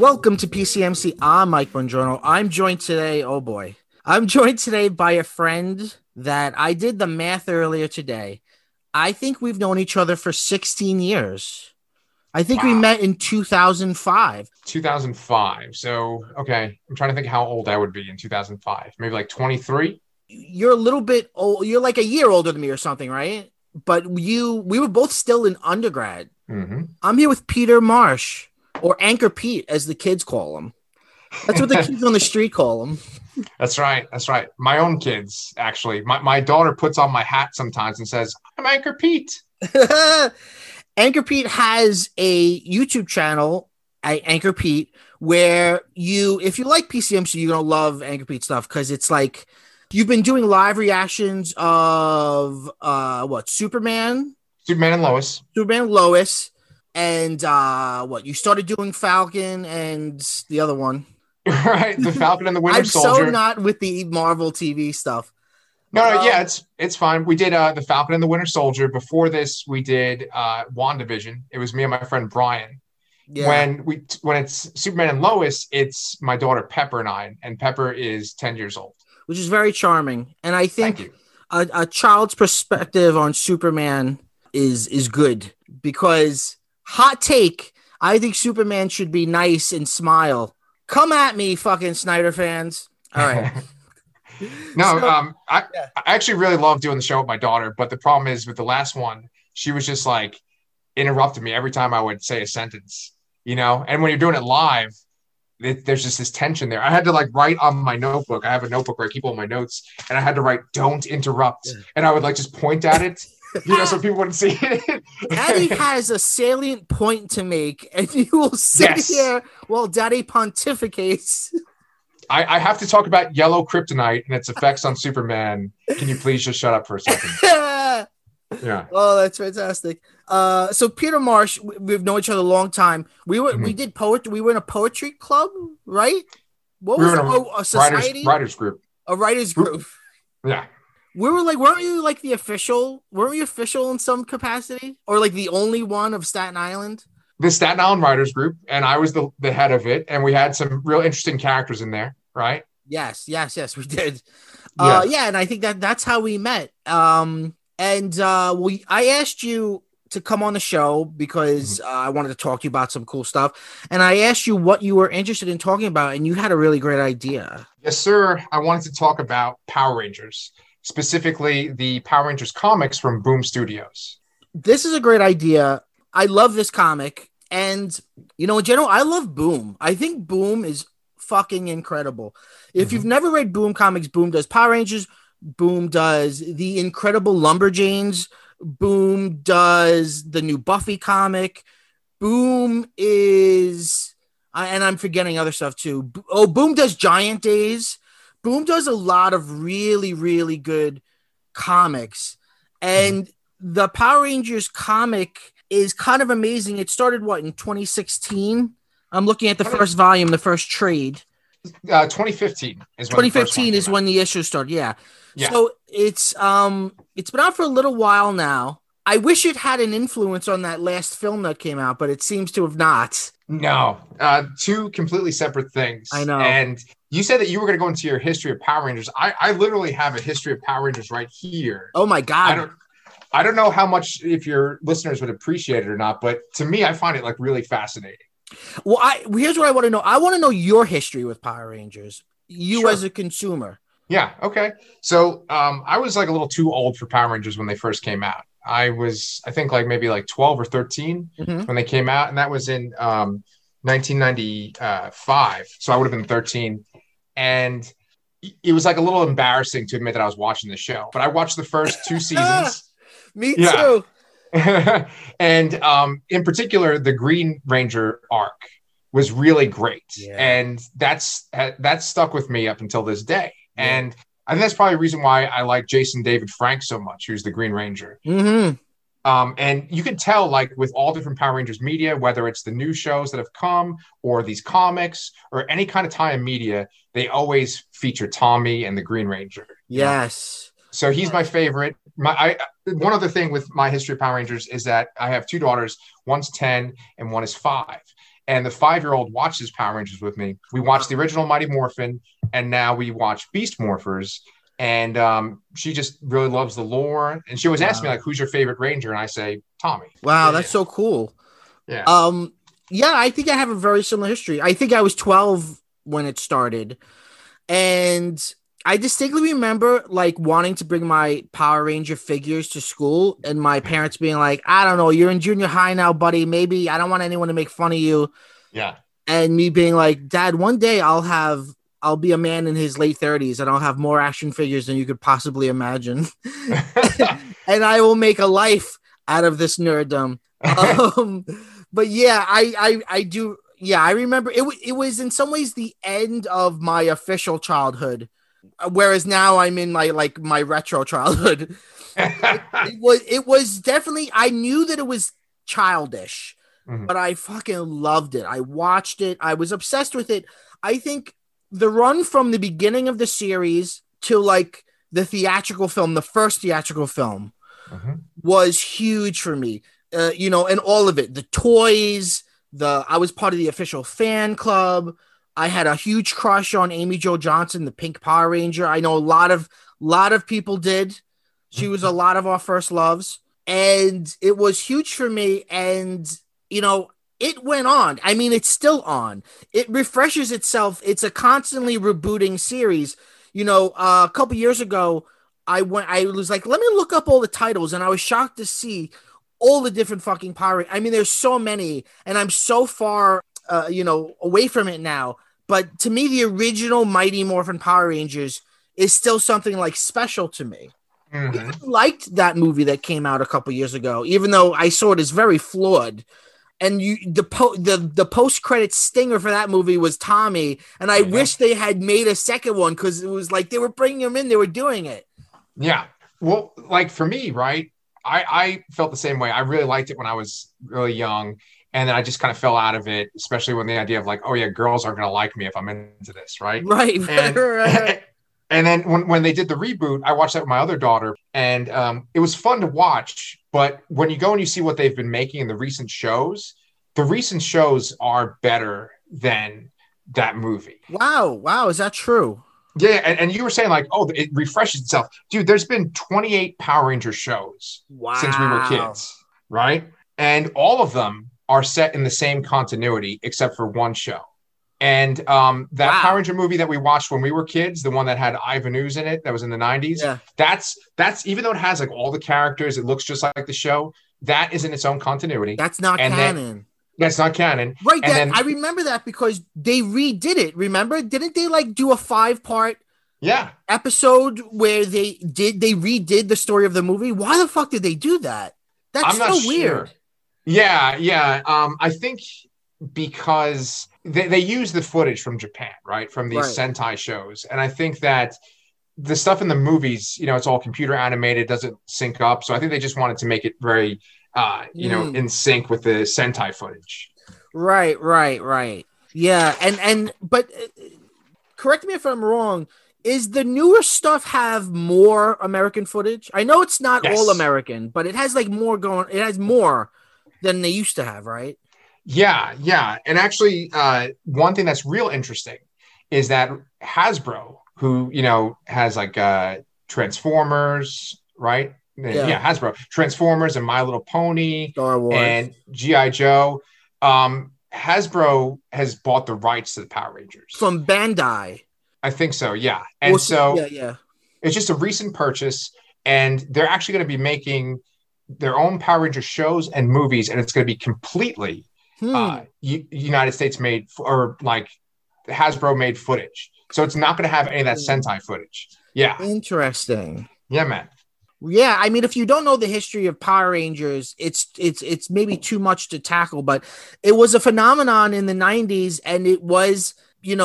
Welcome to PCMC. I'm Mike Bongiorno. I'm joined today. Oh boy. I'm joined today by a friend that I did the math earlier today. I think we've known each other for 16 years. I think we Wow. met in 2005. 2005. So, okay. I'm trying to think how old I would be in 2005. Maybe like 23. You're a little bit old. You're like a year older than me or something, right? But we were both still in undergrad. Mm-hmm. I'm here with Peter Marsh, or Anchor Pete, as the kids call him. That's what the kids on the street call him. That's right. That's right. My own kids, actually. My daughter puts on my hat sometimes and says, I'm Anchor Pete. Anchor Pete has a YouTube channel, Anchor Pete, where if you like PCMC, you're going to love Anchor Pete stuff because it's like you've been doing live reactions of Superman Superman and Lois, and you started doing Falcon and the other one. Right. The Falcon and the Winter I'm Soldier. so not with the Marvel TV stuff. No, yeah, it's fine. We did the Falcon and the Winter Soldier. Before this, we did WandaVision. It was me and my friend Brian. Yeah. When it's Superman and Lois, it's my daughter Pepper and I, and Pepper is 10 years old. Which is very charming. And I Thank think you. a child's perspective on Superman is good because hot take, I think Superman should be nice and smile. Come at me, fucking Snyder fans. All right. I actually really love doing the show with my daughter, but the problem is with the last one, she was just like interrupting me every time I would say a sentence, and when you're doing it live, there's just this tension there. I had to like write on my notebook. I have a notebook where I keep all my notes, and I had to write "Don't interrupt," and I would like just point at it, so people wouldn't see it. Daddy has a salient point to make, and you will sit here while Daddy pontificates. I have to talk about yellow kryptonite and its effects on Superman. Can you please just shut up for a second? Yeah. Oh, that's fantastic. So Peter Marsh, we've known each other a long time. We did poetry. We were in a poetry club, right? What was a society? Writers group. A writers group. Yeah. We were like, weren't you like the official? Weren't we official in some capacity, or like the only one of Staten Island? The Staten Island Writers Group, and I was the head of it, and we had some real interesting characters in there, right? Yes, we did. Yeah, and I think that's how we met. I asked you to come on the show because I wanted to talk to you about some cool stuff, and I asked you what you were interested in talking about, and you had a really great idea. Yes, sir. I wanted to talk about Power Rangers, specifically the Power Rangers comics from Boom Studios. This is a great idea. I love this comic. And, in general, I love Boom. I think Boom is fucking incredible. If you've never read Boom comics, Boom does Power Rangers. Boom does The Incredible Lumberjanes. Boom does the new Buffy comic. Boom is, and I'm forgetting other stuff too. Boom does Giant Days. Boom does a lot of really, really good comics. And the Power Rangers comic is kind of amazing. It started in 2016? I'm looking at the first volume, the first trade. 2015 is when 2015 is when the issue started. Yeah. So it's been out for a little while now. I wish it had an influence on that last film that came out, but it seems to have not. No, two completely separate things. I know. And you said that you were going to go into your history of Power Rangers. I literally have a history of Power Rangers right here. Oh my God. I don't know how much if your listeners would appreciate it or not, but to me, I find it like really fascinating. Well, here's what I want to know. I want to know your history with Power Rangers. Sure. As a consumer. Yeah. Okay. So I was like a little too old for Power Rangers when they first came out. I think maybe 12 or 13 when they came out. And that was in 1995. So I would have been 13. And it was like a little embarrassing to admit that I was watching the show, but I watched the first two seasons. Me too. And in particular, the Green Ranger arc was really great. Yeah. And that's stuck with me up until this day. Yeah. And I think that's probably the reason why I like Jason David Frank so much, who's the Green Ranger. Mm-hmm. And you can tell, like, with all different Power Rangers media, whether it's the new shows that have come or these comics or any kind of tie-in media, they always feature Tommy and the Green Ranger. Yes. So he's my favorite. One other thing with my history of Power Rangers is that I have two daughters. One's 10 and one is 5. And the 5-year-old watches Power Rangers with me. We watched the original Mighty Morphin, and now we watch Beast Morphers. And she just really loves the lore. And she always asks me, like, who's your favorite Ranger? And I say, Tommy. Wow, that's so cool. Yeah. Yeah, I think I have a very similar history. I think I was 12 when it started. And I distinctly remember like wanting to bring my Power Ranger figures to school and my parents being like, I don't know, you're in junior high now, buddy. Maybe I don't want anyone to make fun of you. Yeah. And me being like, Dad, one day I'll be a man in his late 30s and I'll have more action figures than you could possibly imagine. And I will make a life out of this nerddom. But yeah, I do. Yeah, I remember it was in some ways the end of my official childhood, whereas now I'm in my retro childhood. It was definitely, I knew that it was childish, but I fucking loved it. I watched it. I was obsessed with it. I think the run from the beginning of the series to like the theatrical film, the first theatrical film, was huge for me. And all of it, the toys, I was part of the official fan club. I had a huge crush on Amy Jo Johnson, the Pink Power Ranger. I know a lot of people did. She was a lot of our first loves, and it was huge for me. And, it went on. I mean, it's still on. It refreshes itself. It's a constantly rebooting series. A couple years ago, I was like, let me look up all the titles, and I was shocked to see all the different fucking Power. I mean, there's so many, and I'm so far, away from it now. But to me, the original Mighty Morphin Power Rangers is still something like special to me. I liked that movie that came out a couple years ago, even though I saw it as very flawed. And the post-credit stinger for that movie was Tommy, and I wish they had made a second one because it was like they were bringing him in, they were doing it. Yeah. Well, like for me, right? I felt the same way. I really liked it when I was really young, and then I just kind of fell out of it, especially when the idea of like, oh yeah, girls aren't going to like me if I'm into this, right? Right. And then when they did the reboot, I watched that with my other daughter, and it was fun to watch. But when you go and you see what they've been making in the recent shows are better than that movie. Wow. Is that true? Yeah, and you were saying like, oh, it refreshes itself. Dude, there's been 28 Power Ranger shows since we were kids, right? And all of them are set in the same continuity except for one show. And that Power Ranger movie that we watched when we were kids, the one that had Ivan Ooze in it, that was in the 90s, that's even though it has like all the characters, it looks just like the show, that is in its own continuity. That's not canon. That's not canon. Right. I remember that because they redid it. Remember? Didn't they like do a 5-part episode where they redid the story of the movie? Why the fuck did they do that? That's so weird. Yeah. I think because they use the footage from Japan, right? From these Sentai shows. And I think that the stuff in the movies, it's all computer animated, doesn't sync up. So I think they just wanted to make it very, in sync with the Sentai footage. Right. Yeah. But correct me if I'm wrong. Is the newer stuff have more American footage? I know it's not all American, but it has like more going. It has more than they used to have, right? Yeah. And actually, one thing that's real interesting is that Hasbro, who, has like Transformers, right? Yeah, Hasbro, Transformers and My Little Pony, Star Wars, and G.I. Joe. Hasbro has bought the rights to the Power Rangers. From Bandai. I think so, yeah. And it's just a recent purchase, and they're actually going to be making their own Power Ranger shows and movies, and it's going to be completely United States made, or like Hasbro made footage. So it's not going to have any of that Sentai footage. Yeah. Interesting. Yeah, man. Yeah, I mean, if you don't know the history of Power Rangers, it's maybe too much to tackle, but it was a phenomenon in the 90s, and it was,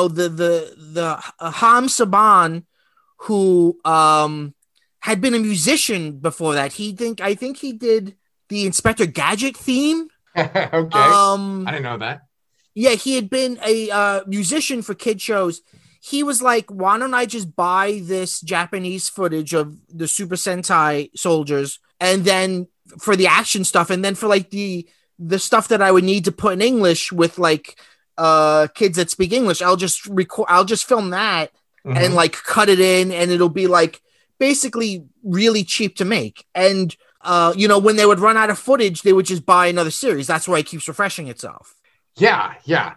the Ham Saban, who had been a musician before that. I think he did the Inspector Gadget theme. Okay. I didn't know that. Yeah, he had been a musician for kid shows. He was like, why don't I just buy this Japanese footage of the Super Sentai soldiers, and then for the action stuff, and then for like the the stuff that I would need to put in English with like kids that speak English. I'll just film that and like cut it in, and it'll be like basically really cheap to make. And when they would run out of footage, they would just buy another series. That's why it keeps refreshing itself. Yeah.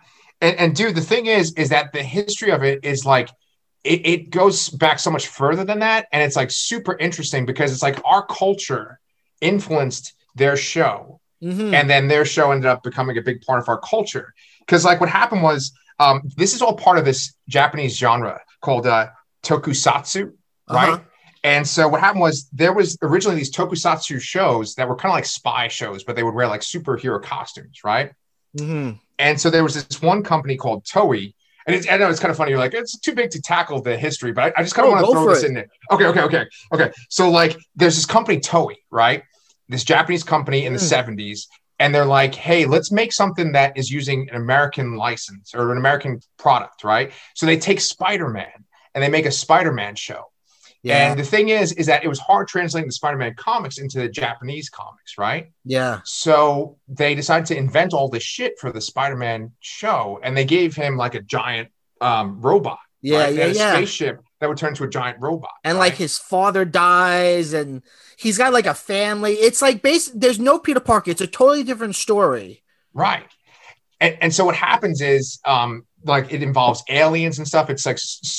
And dude, the thing is that the history of it is like it goes back so much further than that, and it's like super interesting because it's like our culture influenced their show, and then their show ended up becoming a big part of our culture. Because like what happened was, this is all part of this Japanese genre called tokusatsu, right? And so what happened was there was originally these tokusatsu shows that were kind of like spy shows, but they would wear like superhero costumes, right? And so there was this one company called Toei. And I know it's kind of funny. You're like, it's too big to tackle the history, but I just kind of want to throw this in there. Okay. So like there's this company Toei, right? This Japanese company in the 70s. And they're like, hey, let's make something that is using an American license or an American product, right? So they take Spider-Man and they make a Spider-Man show. Yeah. And the thing is that it was hard translating the Spider-Man comics into the Japanese comics, right? Yeah. So they decided to invent all this shit for the Spider-Man show, and they gave him like a giant robot. Yeah, right? A spaceship that would turn into a giant robot. And like his father dies, and he's got like a family. It's like there's no Peter Parker. It's a totally different story. Right. And so what happens is like it involves aliens and stuff. It's like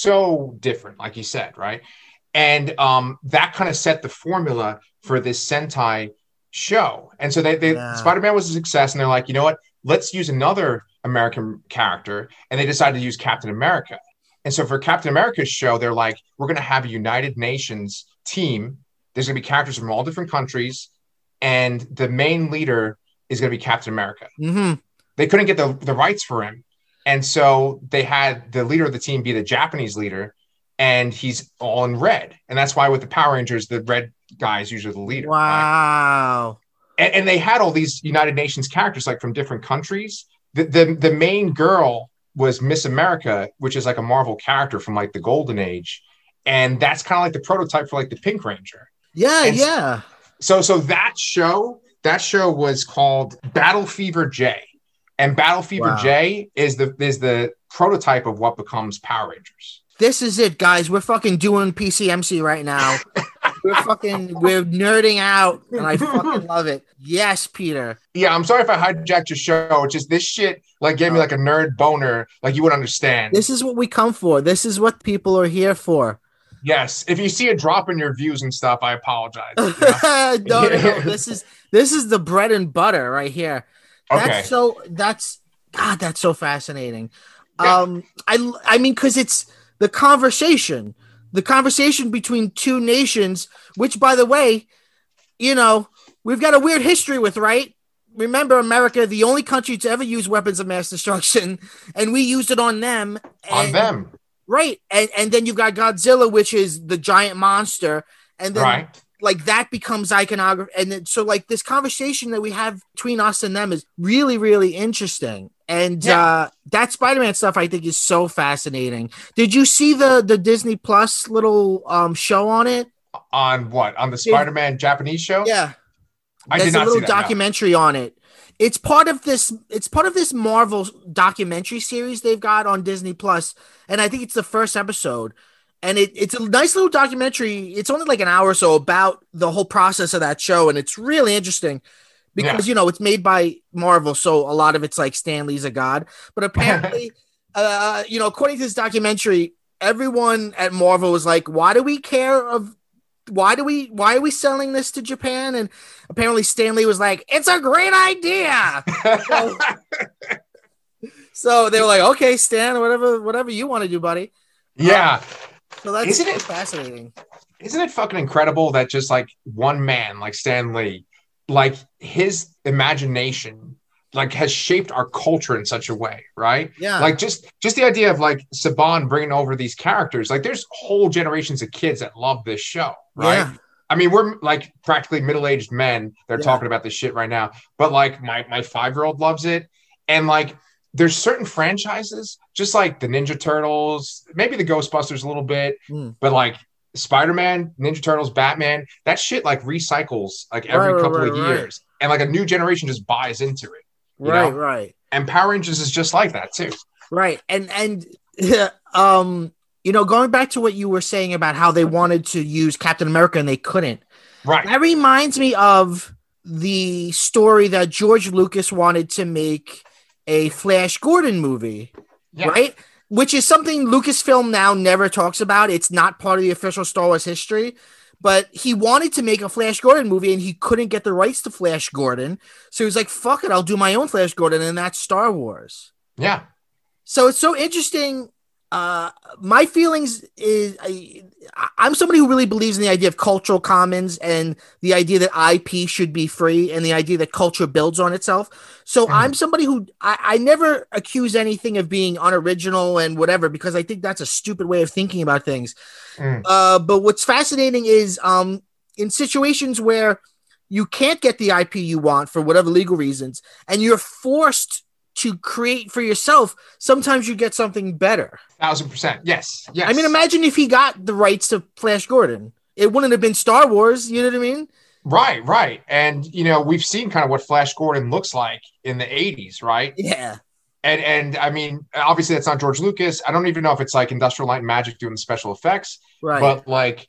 so different, like you said, right? And that kind of set the formula for this Sentai show. And so Spider-Man was a success, and they're like, you know what? Let's use another American character. And they decided to use Captain America. And so for Captain America's show, they're like, we're going to have a United Nations team. There's going to be characters from all different countries, and the main leader is going to be Captain America. They couldn't get the rights for him. And so they had the leader of the team be the Japanese leader, and he's all in red. And that's why with the Power Rangers, the red guy is usually the leader. Wow. Right? And they had all these United Nations characters like from different countries. The main girl was Miss America, which is like a Marvel character from like the Golden Age. And that's kind of like the prototype for like the Pink Ranger. Yeah. So that show was called Battle Fever J. And Battle Fever J is the prototype of what becomes Power Rangers. This is it, guys. We're fucking doing PCMC right now. we're nerding out, and I fucking love it. Yes, Peter. Yeah, I'm sorry if I hijacked your show. It's just this shit like gave me like a nerd boner, like you would understand. This is what we come for. This is what people are here for. Yes. If you see a drop in your views and stuff, I apologize. No. This is the bread and butter right here. Okay. That's so fascinating. Yeah. I mean, because it's the conversation between two nations, which, by the way, we've got a weird history with, right? Remember, America, the only country to ever use weapons of mass destruction, and we used it on them. Right. And then you've got Godzilla, which is the giant monster. And then like that becomes iconography. And then, so like this conversation that we have between us and them is really, really interesting. And that Spider-Man stuff, I think, is so fascinating. Did you see the Disney Plus little show on it? On what? On the Spider-Man Japanese show? Yeah. I did not see that. There's a little documentary on it. It's part of this Marvel documentary series they've got on Disney Plus, and I think it's the first episode. And it's a nice little documentary. It's only like an hour or so about the whole process of that show, and it's really interesting because it's made by Marvel, so a lot of it's like Stan Lee's a god. But apparently, according to this documentary, everyone at Marvel was like, "Why do we care of?" Why are we selling this to Japan? And apparently Stan Lee was like, it's a great idea. So they were like, okay, Stan, whatever you want to do, buddy. Yeah. So that's fascinating. Isn't it fucking incredible that just like one man, like Stan Lee, like his imagination, like has shaped our culture in such a way, right? Yeah. Like just the idea of like Saban bringing over these characters, like there's whole generations of kids that love this show, right? Yeah. I mean, we're like practically middle-aged men that are talking about this shit right now, but like my 5-year-old loves it. And like, there's certain franchises, just like the Ninja Turtles, maybe the Ghostbusters a little bit, but like Spider-Man, Ninja Turtles, Batman, that shit like recycles like Right, every right, couple right, of right. years. And like a new generation just buys into it, you Right, know? right. And Power Rangers is just like that too. Right. And um, going back to what you were saying about how they wanted to use Captain America and they couldn't. Right. That reminds me of the story that George Lucas wanted to make a Flash Gordon movie, Yeah. right? Which is something Lucasfilm now never talks about. It's not part of the official Star Wars history, but he wanted to make a Flash Gordon movie and he couldn't get the rights to Flash Gordon. So he was like, fuck it, I'll do my own Flash Gordon, and that's Star Wars. Yeah. So it's so interesting. My feelings is I'm somebody who really believes in the idea of cultural commons and the idea that IP should be free and the idea that culture builds on itself. So I'm somebody who I never accuse anything of being unoriginal and whatever, because I think that's a stupid way of thinking about things. But what's fascinating is in situations where you can't get the IP you want for whatever legal reasons, and you're forced to create for yourself, sometimes you get something better. 1,000%. Yes. Yes. I mean, imagine if he got the rights to Flash Gordon. It wouldn't have been Star Wars. You know what I mean? Right, right. And we've seen kind of what Flash Gordon looks like in the 80s, right? Yeah. And I mean, obviously that's not George Lucas. I don't even know if it's like Industrial Light and Magic doing the special effects. Right. But like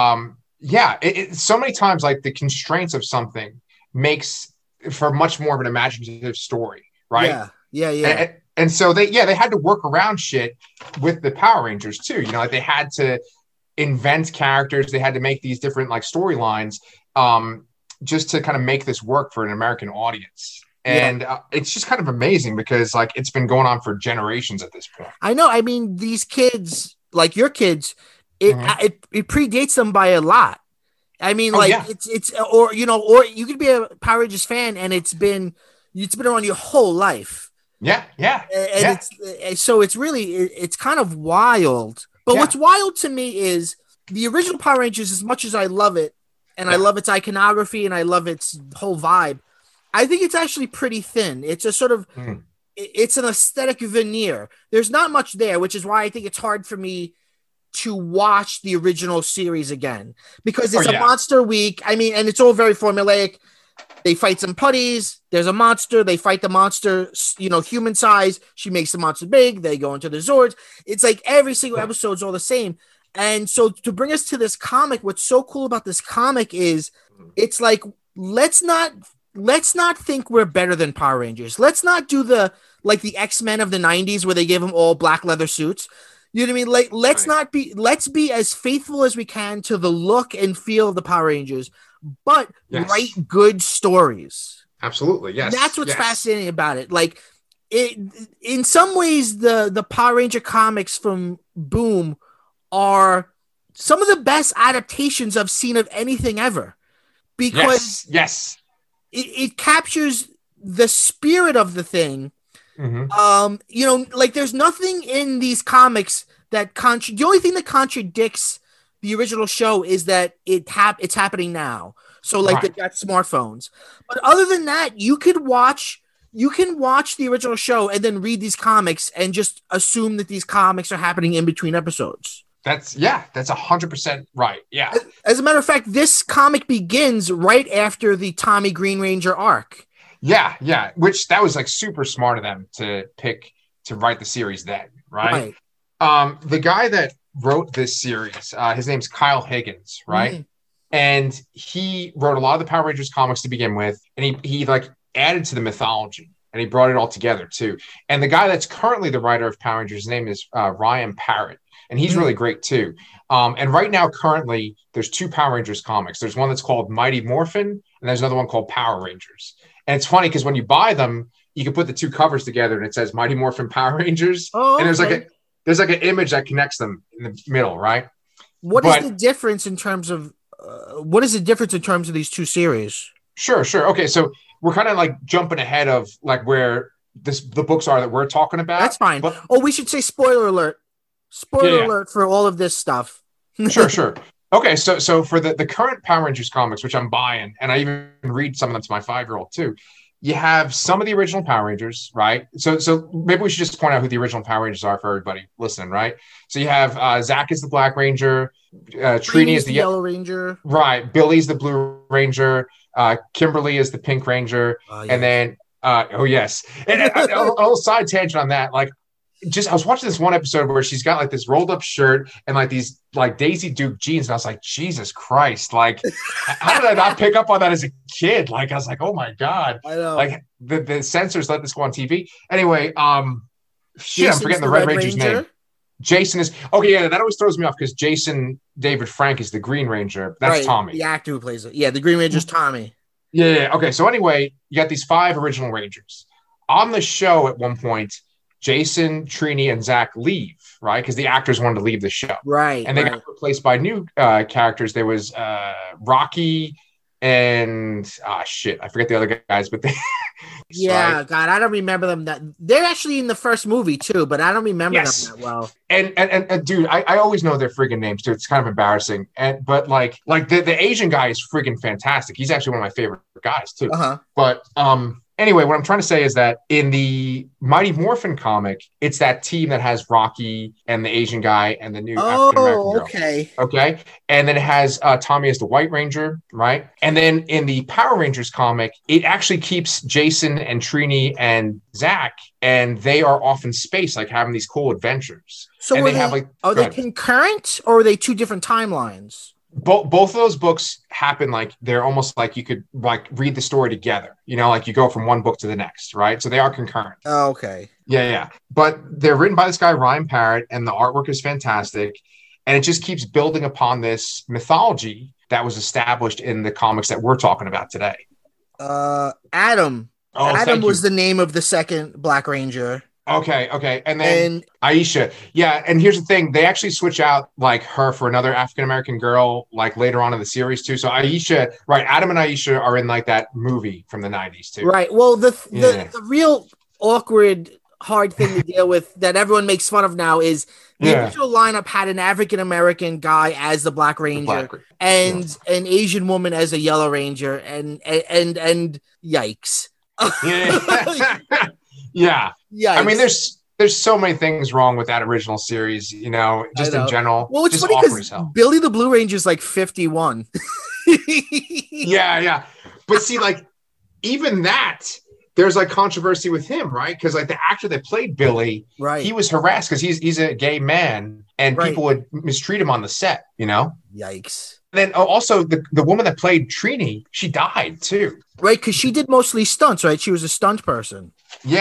yeah, so many times like the constraints of something makes for much more of an imaginative story, right? Yeah. And so they had to work around shit with the Power Rangers too. Like they had to invent characters, they had to make these different like storylines just to kind of make this work for an American audience. And it's just kind of amazing because like it's been going on for generations at this point. I know. I mean, these kids, like your kids, it predates them by a lot. I mean, it's or you could be a Power Rangers fan and it's been around your whole life. Yeah. And it's really, it's kind of wild. But what's wild to me is the original Power Rangers, as much as I love it, and I love its iconography and I love its whole vibe, I think it's actually pretty thin. It's a sort of, it's an aesthetic veneer. There's not much there, which is why I think it's hard for me to watch the original series again, because it's a monster week. I mean, and it's all very formulaic. They fight some putties. There's a monster. They fight the monster, human size. She makes the monster big. They go into the Zords. It's like every single episode is all the same. And so to bring us to this comic, what's so cool about this comic is it's like, let's not think we're better than Power Rangers. Let's not do the X-Men of the 90s where they gave them all black leather suits. You know what I mean? Like, let's be as faithful as we can to the look and feel of the Power Rangers, but write good stories. Absolutely. Yes. And that's what's fascinating about it. Like, in some ways, the Power Ranger comics from Boom are some of the best adaptations I've seen of anything ever, because it captures the spirit of the thing. Like there's nothing in these comics that the only thing that contradicts the original show is that it's happening now. So like they've got smartphones, but other than that, you can watch the original show and then read these comics and just assume that these comics are happening in between episodes. That's 100% right. Yeah. As a matter of fact, this comic begins right after the Tommy Green Ranger arc. Yeah. Which that was like super smart of them to pick to write the series then, right? The guy that wrote this series, his name's Kyle Higgins, right? And he wrote a lot of the Power Rangers comics to begin with, and he like added to the mythology and he brought it all together too. And the guy that's currently the writer of Power Rangers, his name is Ryan Parrott, and he's really great too. And right now, currently, there's two Power Rangers comics. There's one that's called Mighty Morphin, and there's another one called Power Rangers. And it's funny because when you buy them, you can put the two covers together and it says Mighty Morphin Power Rangers. And there's like an image that connects them in the middle, right? What is the difference in terms of these two series? Sure. Okay, so we're kind of like jumping ahead of like where the books are that we're talking about. That's fine. But we should say spoiler alert. Spoiler alert for all of this stuff. Sure. Okay, so for the current Power Rangers comics, which I'm buying, and I even read some of them to my 5-year-old too, you have some of the original Power Rangers, right? So maybe we should just point out who the original Power Rangers are for everybody listening, right? So you have Zach is the Black Ranger, Trini is the the Yellow Ranger. right, Billy's the Blue Ranger, Kimberly is the Pink Ranger, Oh, and yes. then oh yes, and a little side tangent on that, like just I was watching this one episode where she's got like this rolled up shirt and like these like Daisy Duke jeans, and I was like, Jesus Christ, like how did I not pick up on that as a kid? Like I was like, oh my god, I know. like the censors let this go on TV. Anyway, shit, Jason's I'm forgetting the Red Red Ranger's Ranger. name. Jason is okay. Yeah, that always throws me off because Jason David Frank is the Green Ranger. That's Right, Tommy. the actor who plays it. Yeah, the Green Ranger's Tommy. Yeah. Okay. So anyway, you got these 5 original Rangers on the show. At one point, Jason, Trini, and Zach leave, right? Because the actors wanted to leave the show, Right. and they got replaced by new characters. There was Rocky and shit, I forget the other guys, but they Yeah, right? God, I don't remember them. That they're actually in the first movie too, but I don't remember them that well. And dude, I always know their friggin' names too. It's kind of embarrassing. But like the Asian guy is friggin' fantastic. He's actually one of my favorite guys too. But anyway, what I'm trying to say is that in the Mighty Morphin comic, it's that team that has Rocky and the Asian guy and the new African American girl. Okay. And then it has Tommy as the White Ranger, right? And then in the Power Rangers comic, it actually keeps Jason and Trini and Zach, and they are off in space, like having these cool adventures. So and are they concurrent or are they 2 different timelines? Both of those books happen like they're almost like you could like read the story together, you know, like you go from one book to the next, right? So they are concurrent. Oh, okay. Yeah. But they're written by this guy, Ryan Parrott, and the artwork is fantastic. And it just keeps building upon this mythology that was established in the comics that we're talking about today. Adam. Oh, Adam was the name of the second Black Ranger. Okay. And then Aisha. Yeah. And here's the thing. They actually switch out like her for another African-American girl, like later on in the series too. So Aisha, right. Adam and Aisha are in like that movie from the 90s too. Right. Well, the real awkward, hard thing to deal with that everyone makes fun of now is the original lineup had an African-American guy as the Black Ranger and an Asian woman as a Yellow Ranger and yikes. Yeah. Yeah. I mean, there's so many things wrong with that original series, you know, just in general. Well, it's just funny because Billy the Blue Ranger is like 51. Yeah. But see, like, even that, there's like controversy with him, right? Because like the actor that played Billy, he was harassed because he's a gay man and people would mistreat him on the set, you know? Yikes. Then also the woman that played Trini, she died too. Right, because she did mostly stunts, right? She was a stunt person.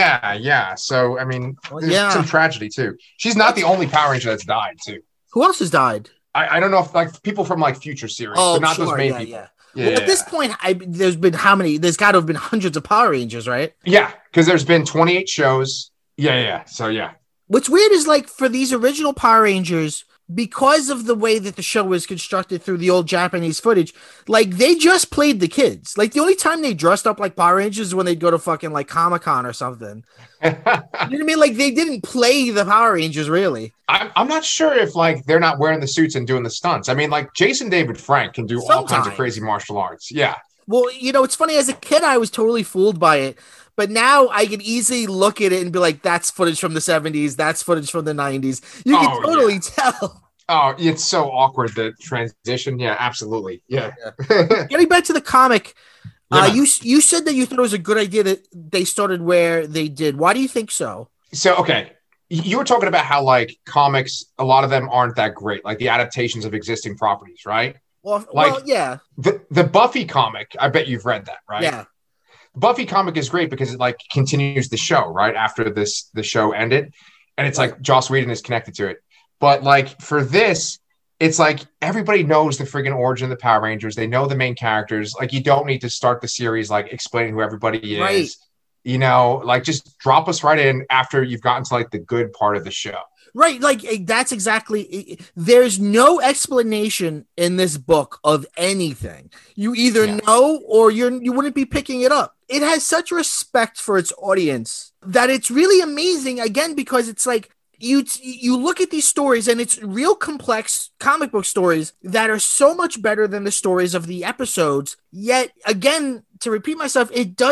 Yeah. So, I mean, there's some tragedy too. She's not the only Power Ranger that's died too. Who else has died? I don't know if like people from like future series, but not those main people. Well, at this point, there's been how many? There's got to have been hundreds of Power Rangers, right? Yeah, because there's been 28 shows. Yeah. So, yeah. What's weird is like for these original Power Rangers, because of the way that the show was constructed through the old Japanese footage, like they just played the kids. Like the only time they dressed up like Power Rangers is when they'd go to fucking like Comic-Con or something. You know what I mean? Like they didn't play the Power Rangers really. I'm not sure if like they're not wearing the suits and doing the stunts. I mean, like Jason David Frank can do all kinds of crazy martial arts. Yeah. Well, you know, it's funny. As a kid, I was totally fooled by it. But now I can easily look at it and be like, that's footage from the 70s. That's footage from the 90s. You can totally tell. Oh, it's so awkward, the transition. Yeah, absolutely. Yeah. Getting back to the comic, you said that you thought it was a good idea that they started where they did. Why do you think so? So, okay. You were talking about how like comics, a lot of them aren't that great, like the adaptations of existing properties, right? Well, yeah. The Buffy comic, I bet you've read that, right? Yeah. Buffy comic is great because it like continues the show right after the show ended, and it's like Joss Whedon is connected to it. But like for this, it's like everybody knows the friggin' origin of the Power Rangers. They know the main characters. Like you don't need to start the series like explaining who everybody is. Right. You know, like just drop us right in after you've gotten to like the good part of the show. Right, like that's exactly. There's no explanation in this book of anything. You either know or you wouldn't be picking it up. It has such respect for its audience that it's really amazing. Again, because it's like you look at these stories and it's real complex comic book stories that are so much better than the stories of the episodes. Yet, again, to repeat myself, it doesn't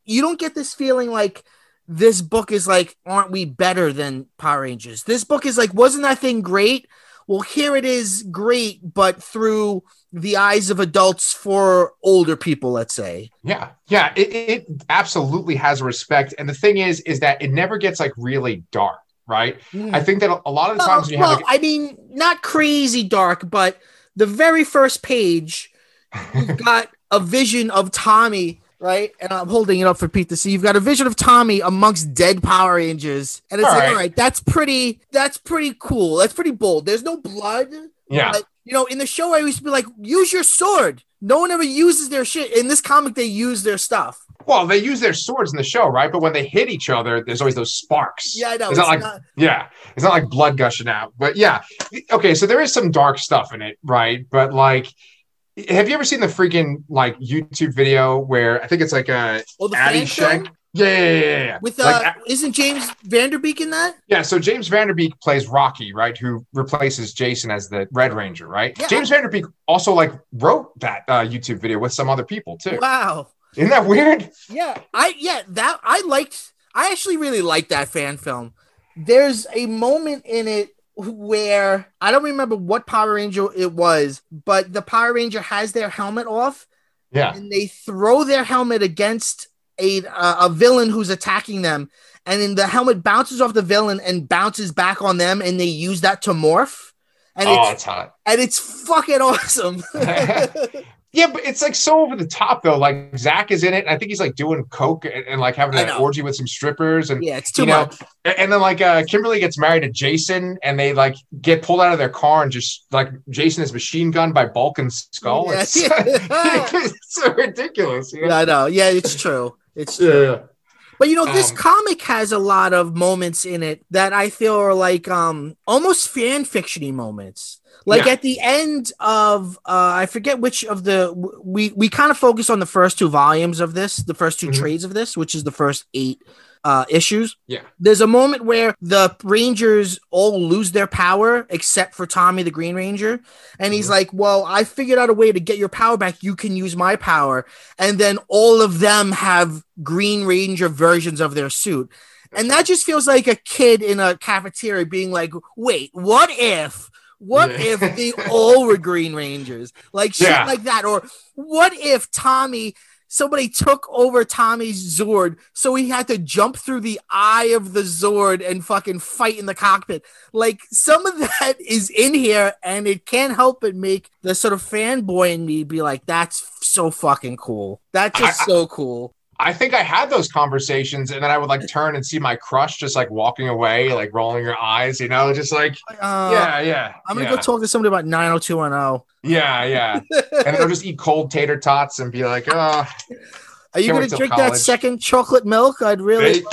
you don't get this feeling like this book is like, aren't we better than Power Rangers? This book is like, wasn't that thing great? Well, here it is great, but through the eyes of adults for older people, let's say. Yeah. Yeah. It absolutely has respect. And the thing is that it never gets like really dark, right? I think that a lot of the times when you have I mean, not crazy dark, but the very first page, you've got a vision of Tommy, right? And I'm holding it up for Pete to see. You've got a vision of Tommy amongst dead Power Rangers. And it's all right, that's pretty cool. That's pretty bold. There's no blood. Yeah. But, in the show, I used to be like, use your sword. No one ever uses their shit. In this comic, they use their stuff. Well, they use their swords in the show, right? But when they hit each other, there's always those sparks. Yeah, I know. It's not like blood gushing out. But yeah. Okay, so there is some dark stuff in it, right? But like, have you ever seen the freaking like YouTube video where I think it's like Addie Shank? Yeah. With isn't James Vanderbeek in that? Yeah, so James Vanderbeek plays Rocky, right? Who replaces Jason as the Red Ranger, right? Yeah. James Vanderbeek also like wrote that YouTube video with some other people too. Wow. Isn't that weird? Yeah. I actually really liked that fan film. There's a moment in it where I don't remember what Power Ranger it was, but the Power Ranger has their helmet off. Yeah. And they throw their helmet against a villain who's attacking them, and then the helmet bounces off the villain and bounces back on them, and they use that to morph. And it's hot. And it's fucking awesome. Yeah, but it's like so over the top though. Like Zach is in it, and I think he's like doing coke and like having an orgy with some strippers, and yeah, it's too much. And then like Kimberly gets married to Jason, and they like get pulled out of their car, and just like Jason is machine gunned by Bulk and Skull. Yeah. It's so ridiculous. Yeah, I know. Yeah, it's true. It's true. Yeah. But this comic has a lot of moments in it that I feel are like almost fan fiction-y moments. Like at the end of I forget which of we kind of focus on the first two volumes of this, the first two trades of this, which is the first 8 issues. Yeah. There's a moment where the Rangers all lose their power except for Tommy the Green Ranger. And he's like, well, I figured out a way to get your power back. You can use my power. And then all of them have Green Ranger versions of their suit. And that just feels like a kid in a cafeteria being like, wait, what if they all were Green Rangers? Like shit like that. Or what if somebody took over Tommy's Zord, so he had to jump through the eye of the Zord and fucking fight in the cockpit. Like, some of that is in here, and it can't help but make the sort of fanboy in me be like, that's so fucking cool. That's just so cool. I think I had those conversations, and then I would like turn and see my crush just like walking away, like rolling her eyes, just like, yeah. I'm going to go talk to somebody about 90210. Yeah. And they'll just eat cold tater tots and be like, oh. Are you going to drink that second chocolate milk? I'd really.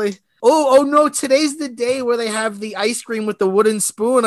Oh no, today's the day where they have the ice cream with the wooden spoon.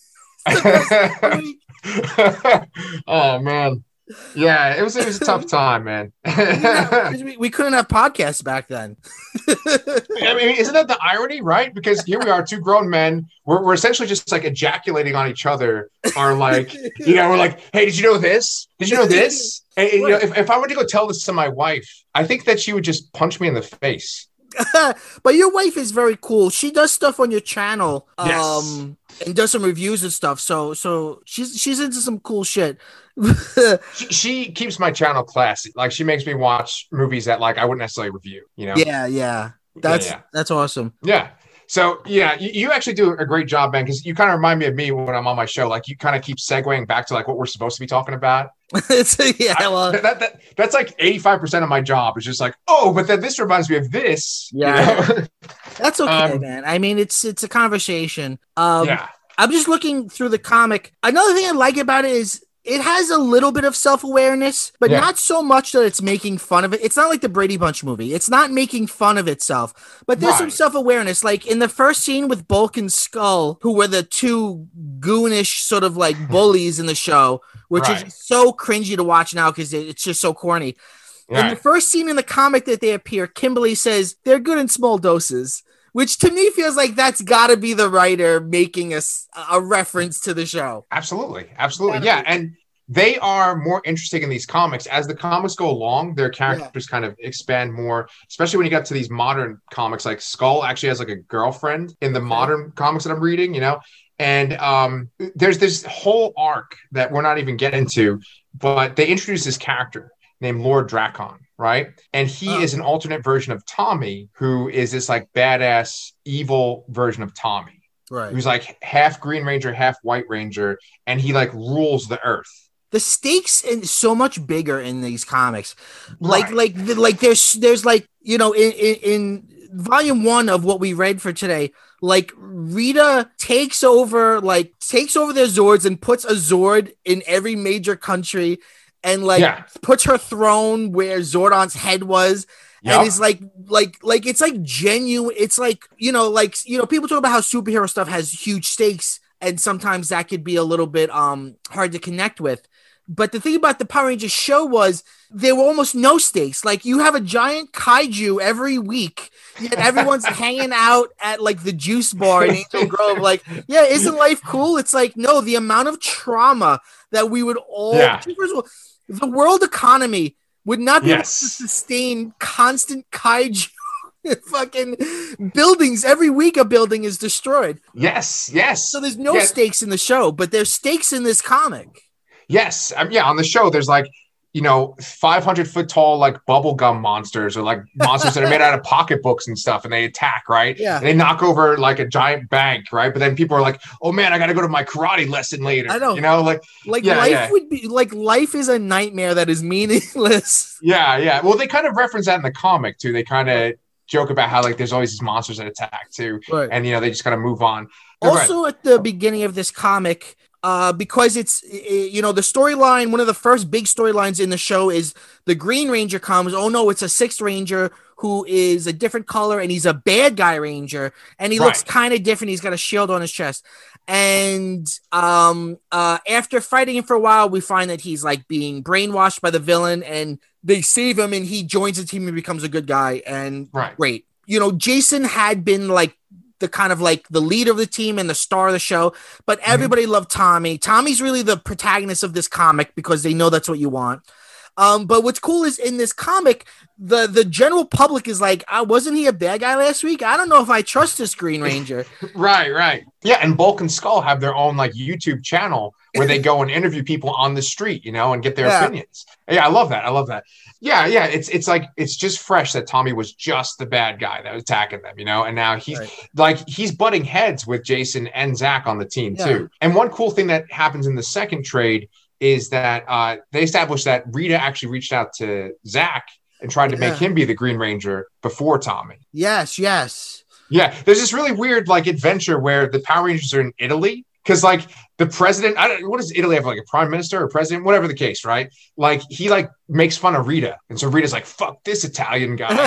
Oh, man. Yeah, it was a tough time, man. we couldn't have podcasts back then. I mean, isn't that the irony, right? Because here we are, 2 grown men. We're essentially just like ejaculating on each other. Or like, we're like, hey, did you know this? Did you know this? And, if I were to go tell this to my wife, I think that she would just punch me in the face. But your wife is very cool. She does stuff on your channel, yes. And does some reviews and stuff. So she's into some cool shit. she keeps my channel classy. Like, she makes me watch movies that like I wouldn't necessarily review. Yeah. That's awesome. Yeah. So yeah, you actually do a great job, man, because you kind of remind me of me when I'm on my show. Like, you kind of keep segueing back to like what we're supposed to be talking about. That's like 85% of my job is just like, oh, but then this reminds me of this. Yeah, that's okay, man. I mean, it's a conversation. I'm just looking through the comic. Another thing I like about it is it has a little bit of self-awareness, but not so much that it's making fun of it. It's not like the Brady Bunch movie. It's not making fun of itself, but there's some self-awareness. Like in the first scene with Bulk and Skull, who were the 2 goonish sort of like bullies in the show, which is so cringy to watch now because it's just so corny. In the first scene in the comic that they appear, Kimberly says, they're good in small doses, which to me feels like that's got to be the writer making a reference to the show. Absolutely. Yeah. And they are more interesting in these comics. As the comics go along, their characters kind of expand more, especially when you get to these modern comics. Like Skull actually has like a girlfriend in the modern comics that I'm reading, and there's this whole arc that we're not even getting to, but they introduce this character named Lord Drakon, right? And he is an alternate version of Tommy, who is this like badass evil version of Tommy. Right. Who's like half Green Ranger, half White Ranger, and he like rules the earth. The stakes are so much bigger in these comics. Like there's like, in volume 1 of what we read for today, like Rita takes over their Zords and puts a Zord in every major country and puts her throne where Zordon's head was. Yep. And it's like it's like genuine. It's like, people talk about how superhero stuff has huge stakes, and sometimes that could be a little bit hard to connect with. But the thing about the Power Rangers show was there were almost no stakes. Like, you have a giant kaiju every week, yet everyone's hanging out at like the juice bar in Angel Grove. Like, yeah, isn't life cool? It's like, no, the amount of trauma that we would all. First of all, the world economy would not be able to sustain constant kaiju fucking buildings. Every week a building is destroyed. Yes. So there's no stakes in the show, but there's stakes in this comic. Yes. On the show, there's like, 500-foot tall, like bubblegum monsters, or like monsters that are made out of pocketbooks and stuff, and they attack, right? Yeah. And they knock over like a giant bank, right? But then people are like, oh man, I got to go to my karate lesson later. I know. Would be like, life is a nightmare that is meaningless. Yeah. Well, they kind of reference that in the comic too. They kind of joke about how like there's always these monsters that attack too. Right. And, they just kind of move on. Also, at the beginning of this comic, because it's, the storyline, one of the first big storylines in the show is the Green Ranger comes. Oh no, it's a 6th Ranger who is a different color, and he's a bad guy Ranger, and he looks kind of different. He's got a shield on his chest. And after fighting him for a while, we find that he's like being brainwashed by the villain, and they save him, and he joins the team and becomes a good guy. And great. Jason had been like the kind of like the leader of the team and the star of the show, but everybody loved Tommy. Tommy's really the protagonist of this comic because they know that's what you want. But what's cool is in this comic, the general public is like, wasn't he a bad guy last week? I don't know if I trust this Green Ranger. Right. Yeah, and Bulk and Skull have their own like YouTube channel where they go and interview people on the street, and get their opinions. Yeah, I love that. Yeah. It's like, it's just fresh that Tommy was just the bad guy that was attacking them, and now he's butting heads with Jason and Zach on the team too. And one cool thing that happens in the second trade is that they established that Rita actually reached out to Zach and tried to make him be the Green Ranger before Tommy. Yes. Yeah, there's this really weird like adventure where the Power Rangers are in Italy. Because like the president, what does Italy have, like a prime minister or president, whatever the case, right? Like he like makes fun of Rita, and so Rita's like, "Fuck this Italian guy,"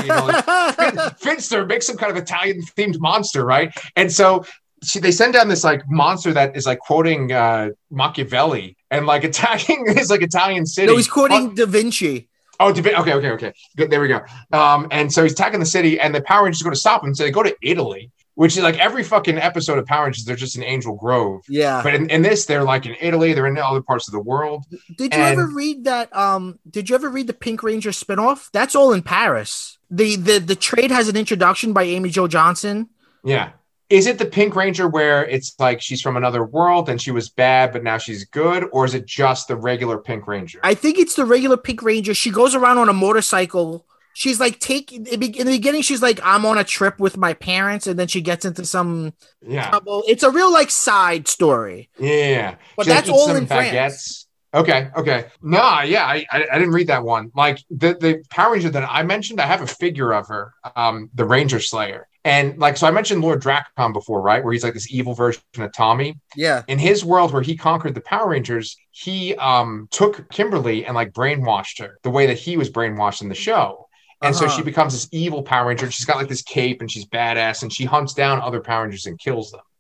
Finster makes some kind of Italian themed monster, right? And so they send down this like monster that is like quoting Machiavelli and like attacking his like Italian city. No, he's quoting Da Vinci. Oh, okay. Good, there we go. And so he's attacking the city, and the Power Rangers go to stop him. So they go to Italy, which is like every fucking episode of Power Rangers, they're just in Angel Grove. Yeah. But in this, they're like in Italy. They're in other parts of the world. Did you ever read that? Did you ever read the Pink Ranger spinoff? That's all in Paris. The trade has an introduction by Amy Jo Johnson. Yeah. Is it the Pink Ranger where it's like she's from another world and she was bad, but now she's good? Or is it just the regular Pink Ranger? I think it's the regular Pink Ranger. She goes around on a motorcycle. She's like, in the beginning, she's like, I'm on a trip with my parents. And then she gets into some trouble. It's a real like side story. Yeah. But that's all in France. Okay. No, yeah, I didn't read that one. Like the Power Ranger that I mentioned, I have a figure of her, the Ranger Slayer. And like, so I mentioned Lord Drakon before, right? Where he's like this evil version of Tommy. Yeah. In his world where he conquered the Power Rangers, he took Kimberly and like brainwashed her the way that he was brainwashed in the show. And so she becomes this evil Power Ranger. She's got like this cape and she's badass and she hunts down other Power Rangers and kills them.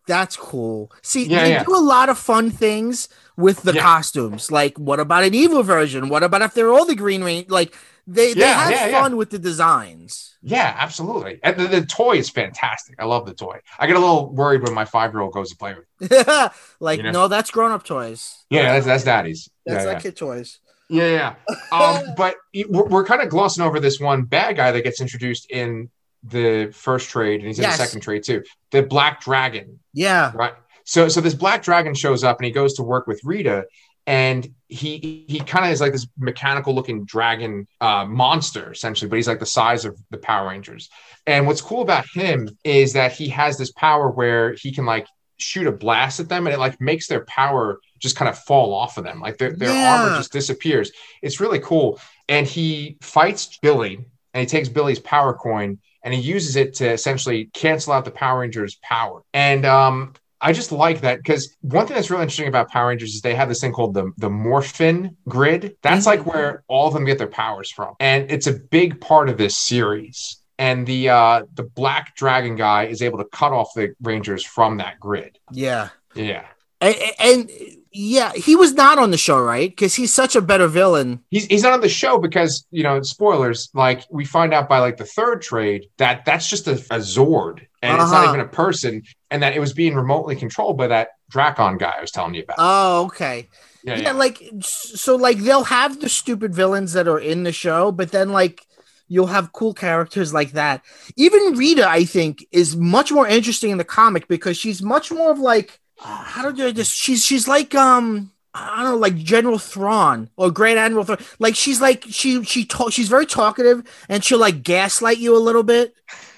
That's cool. See, Yeah, they yeah, do a lot of fun things with the yeah, costumes. Like, what about an evil version? What about if they're all the Green Ranger? Like, they yeah, have yeah, yeah. fun with the designs. Yeah, absolutely. And the toy is fantastic. I love the toy. I get a little worried when my 5-year-old goes to play with it, you Like, know? no, that's grown up toys. Yeah, that's daddy's. Yeah, That's not yeah. kid toys. Yeah, yeah. But we're kind of glossing over this one bad guy that gets introduced in the first trade, and he's in the Yes. second trade too. The Black Dragon, Yeah. right? So this Black Dragon shows up, and he goes to work with Rita, and he kind of is like this mechanical looking dragon monster essentially, but he's like the size of the Power Rangers. And what's cool about him is that he has this power where he can like shoot a blast at them, and it like makes their power just kind of fall off of them, like their armor just disappears. It's really cool. And he fights Billy, and he takes Billy's power coin, and he uses it to essentially cancel out the Power Rangers' power. And I just like that, because one thing that's really interesting about Power Rangers is they have this thing called the Morphin grid. That's like where all of them get their powers from, and it's a big part of this series. And the Black Dragon guy is able to cut off the Rangers from that grid. Yeah. Yeah. And yeah, he was not on the show, right? Because he's such a better villain. He's not on the show because, spoilers, like we find out by like the third trade that that's just a Zord, and it's not even a person, and that it was being remotely controlled by that Dracon guy I was telling you about. Oh, okay. Yeah. Like, so like they'll have the stupid villains that are in the show, but then like you'll have cool characters like that. Even Rita, I think, is much more interesting in the comic because she's much more of like, how do I just? She's like I don't know, like General Thrawn or Grand Admiral Thrawn. Like she's she's very talkative, and she'll like gaslight you a little bit.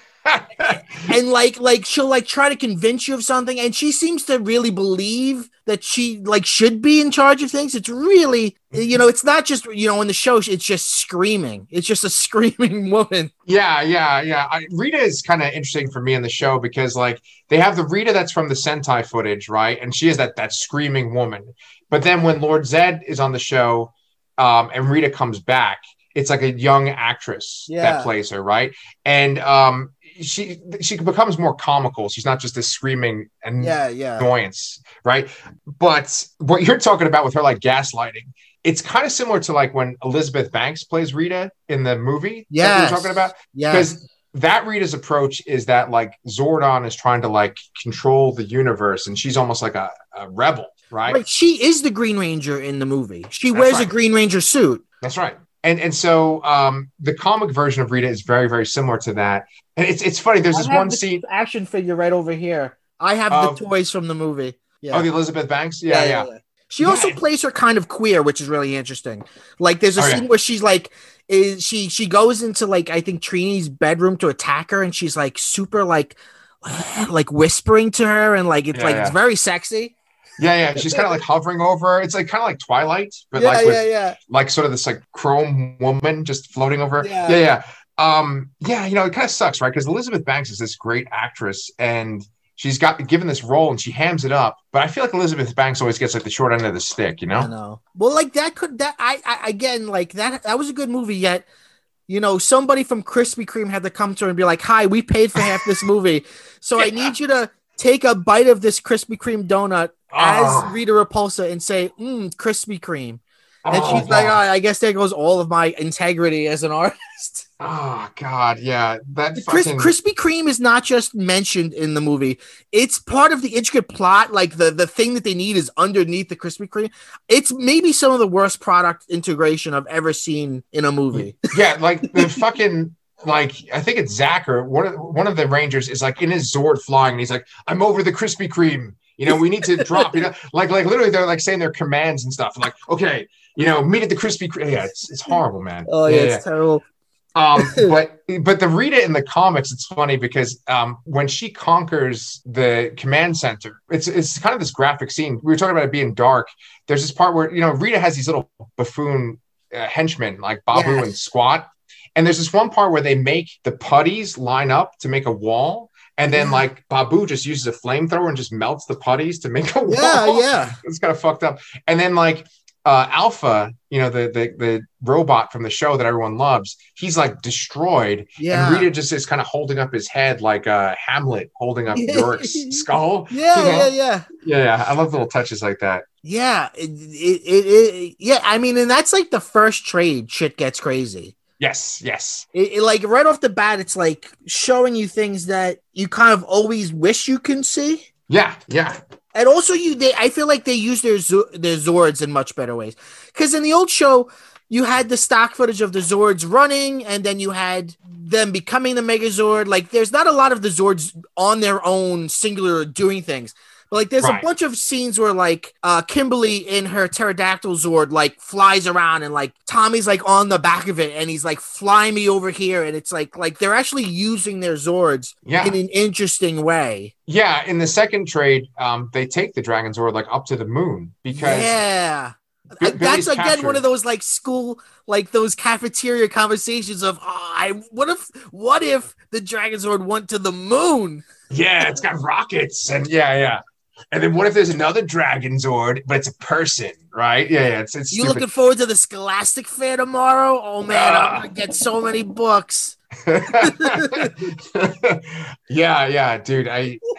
And like she'll like try to convince you of something, and she seems to really believe that she like should be in charge of things. It's really, it's not just, in the show it's just screaming. It's just a screaming woman. Yeah. Rita is kind of interesting for me in the show because like they have the Rita that's from the Sentai footage, right? And she is that screaming woman. But then when Lord Zed is on the show, and Rita comes back, it's like a young actress that plays her, right? And she becomes more comical. She's not just this screaming and annoyance, right? But what you're talking about with her like gaslighting, it's kind of similar to like when Elizabeth Banks plays Rita in the movie. Yeah, you're talking about, because that Rita's approach is that like Zordon is trying to like control the universe, and she's almost like a rebel, right? Right. She is the Green Ranger in the movie. She wears a Green Ranger suit. That's right. And so the comic version of Rita is very, very similar to that. And it's funny. There's this one scene. Action figure right over here. I have the toys from the movie. Yeah. Oh, the Elizabeth Banks? Yeah. She also plays her kind of queer, which is really interesting. Like there's a scene where she's like, she goes into like, I think Trini's bedroom to attack her, and she's like super like whispering to her, and like it's very sexy. Yeah. She's kind of like hovering over her. It's like kind of like Twilight, but like sort of this like chrome woman just floating over. Yeah. It kind of sucks, right? Because Elizabeth Banks is this great actress, and she's given this role, and she hams it up. But I feel like Elizabeth Banks always gets like the short end of the stick, I know. Well, like I again, like that was a good movie. Yet, somebody from Krispy Kreme had to come to her and be like, "Hi, we paid for half this movie, so I need you to take a bite of this Krispy Kreme donut as Rita Repulsa and say, Krispy Kreme." And she's like, I guess there goes all of my integrity as an artist. Oh, God, yeah. Krispy Kreme is not just mentioned in the movie. It's part of the intricate plot. Like, the thing that they need is underneath the Krispy Kreme. It's maybe some of the worst product integration I've ever seen in a movie. Yeah, like, the fucking... Like, I think it's Zach or one of the Rangers is like in his Zord flying, and he's like, "I'm over the Krispy Kreme. We need to drop. Like literally, they're like saying their commands and stuff. Like, okay, meet at the Krispy Kreme. Yeah, it's horrible, man. Oh yeah, it's terrible. But the Rita in the comics, it's funny because when she conquers the command center, it's kind of this graphic scene. We were talking about it being dark. There's this part where Rita has these little buffoon henchmen like Babu and Squat. And there's this one part where they make the putties line up to make a wall. And then like Babu just uses a flamethrower and just melts the putties to make a wall. Yeah. It's kind of fucked up. And then like Alpha, the robot from the show that everyone loves, he's like destroyed, and Yeah. Rita just is kind of holding up his head like Hamlet holding up Yorick's skull. Yeah, yeah, yeah. Yeah. I love little touches like that. Yeah, yeah. I mean, and that's like the first trade. Shit gets crazy. Yes. Like right off the bat, it's like showing you things that you kind of always wish you can see. Yeah. And also, I feel like they use their Zords in much better ways. Because in the old show, you had the stock footage of the Zords running, and then you had them becoming the Megazord. Like, there's not a lot of the Zords on their own, singular, doing things. But like, there's a bunch of scenes where like Kimberly in her pterodactyl Zord like flies around, and like Tommy's like on the back of it, and he's like, "Fly me over here," and it's like they're actually using their Zords in an interesting way. Yeah, in the second trade, they take the Dragon Zord like up to the moon because that's again one of those like school, like those cafeteria conversations of what if the Dragon Zord went to the moon? Yeah, it's got rockets and yeah. And then what if there's another Dragon Zord, but it's a person, right? Yeah. It's you looking forward to the Scholastic Fair tomorrow? Oh man, I'm gonna get so many books. yeah, dude.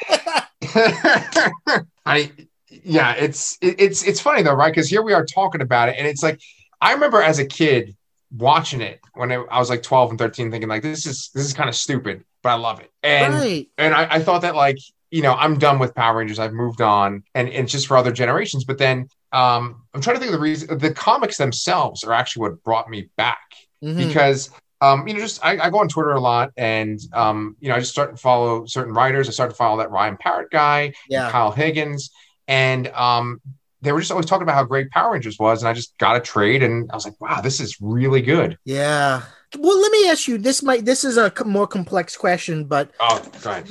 It's funny though, right? Because here we are talking about it, and it's like I remember as a kid watching it when I was like 12 and 13, thinking like this is kind of stupid, but I love it. And I thought that like, I'm done with Power Rangers. I've moved on, and it's just for other generations. But then I'm trying to think of the reason. The comics themselves are actually what brought me back because I go on Twitter a lot, and I just start to follow certain writers. I started to follow that Ryan Parrott guy, Kyle Higgins, and they were just always talking about how great Power Rangers was, and I just got a trade, and I was like, wow, this is really good. Yeah. Well, let me ask you. This is a more complex question, but go ahead.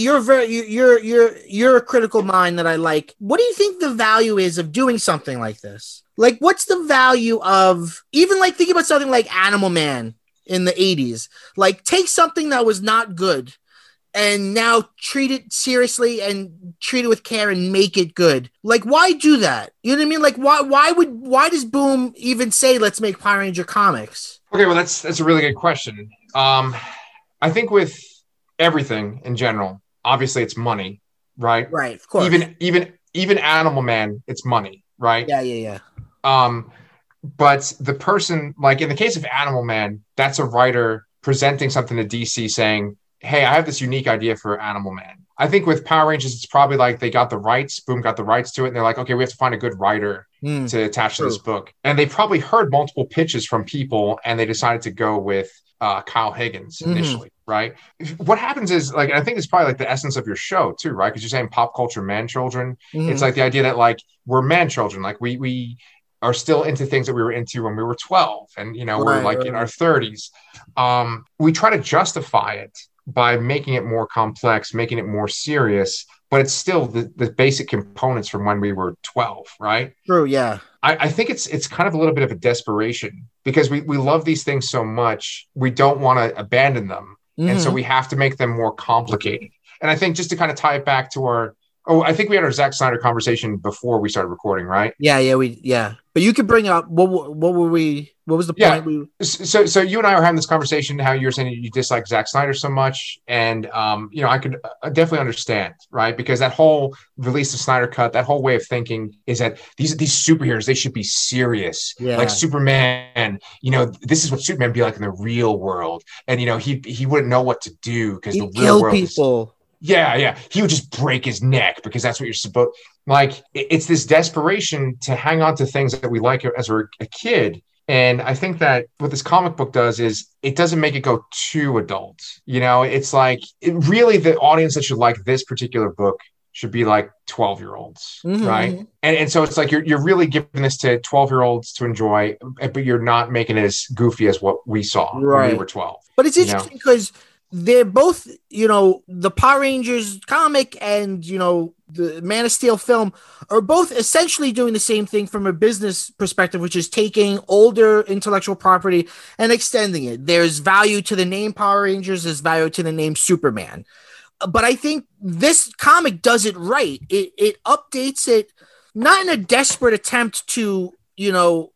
You're a critical mind that I like. What do you think the value is of doing something like this? Like, what's the value of even like thinking about something like Animal Man in the 80s? Like, take something that was not good and now treat it seriously and treat it with care and make it good. Like, why do that? You know what I mean? Like, why does Boom even say, let's make Power Ranger comics? Okay, well, that's a really good question. I think with everything in general, obviously it's money, right? Right, of course. Even Animal Man, it's money, right? Yeah. But the person, like in the case of Animal Man, that's a writer presenting something to DC saying, hey, I have this unique idea for Animal Man. I think with Power Rangers, it's probably like they got the rights, Boom got the rights to it, and they're like, okay, we have to find a good writer to attach to this book. And they probably heard multiple pitches from people, and they decided to go with Kyle Higgins initially, right? What happens is, like, I think it's probably like the essence of your show too, right? Because you're saying pop culture man children. It's like the idea that like we're man children, like we are still into things that we were into when we were 12, and we're like in our 30s. We try to justify it by making it more complex, making it more serious, but it's still the basic components from when we were 12, right? True, yeah. I think it's kind of a little bit of a desperation because we love these things so much, we don't want to abandon them. And so we have to make them more complicated. And I think just to kind of tie it back to I think we had our Zack Snyder conversation before we started recording, right? Yeah. But you could bring up what was the point? So you and I were having this conversation, how you were saying you dislike Zack Snyder so much. And, I could definitely understand, right? Because that whole release of Snyder Cut, that whole way of thinking is that these superheroes, they should be serious. Yeah. Like Superman, this is what Superman would be like in the real world. And, he wouldn't know what to do because the real world people. Yeah. He would just break his neck because that's what you're supposed. Like, it's this desperation to hang on to things that we like as we're a kid. And I think that what this comic book does is it doesn't make it go too adult. It's like really the audience that should like this particular book should be like 12-year-olds, right? And so it's like you're really giving this to 12-year-olds to enjoy, but you're not making it as goofy as what we saw when we were 12. But it's interesting because they're both, the Power Rangers comic and, the Man of Steel film are both essentially doing the same thing from a business perspective, which is taking older intellectual property and extending it. There's value to the name Power Rangers, there's value to the name Superman. But I think this comic does it right. It updates it, not in a desperate attempt to you know,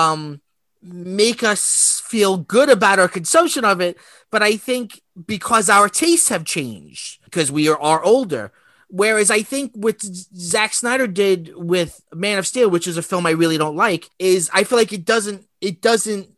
make us feel good about our consumption of it. But I think because our tastes have changed, because we are older. Whereas I think what Zack Snyder did with Man of Steel, which is a film I really don't like, is I feel like it doesn't